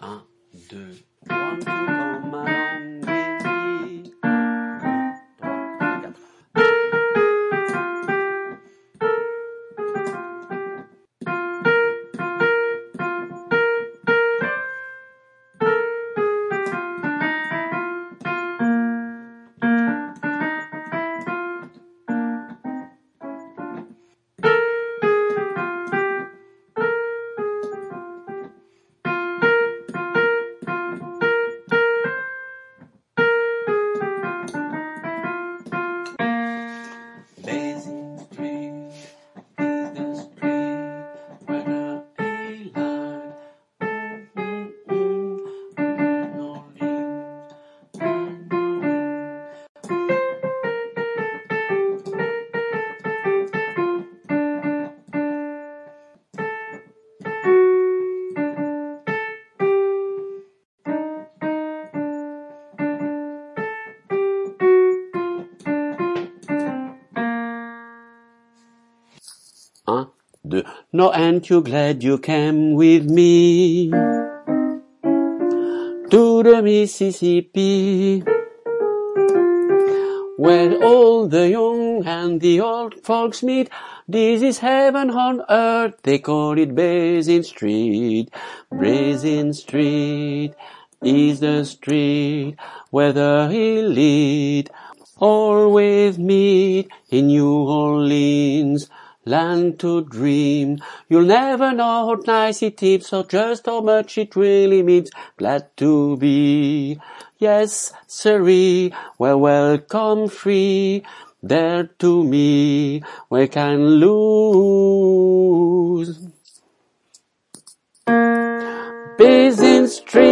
1, 2, want to come along with me. 1, 2, 4. Basin Street is the street where the A-line Un, deux. No, aren't you glad you came with me to the Mississippi, where all the young and the old folks meet? This is heaven on earth, they call it Basin Street. Basin Street is the street where the elite always meet in New Orleans. Land to dream. You'll never know how nice it is or just how much it really means. Glad to be, yes, sirree, well, welcome free. There to me, we can lose. Basin Street.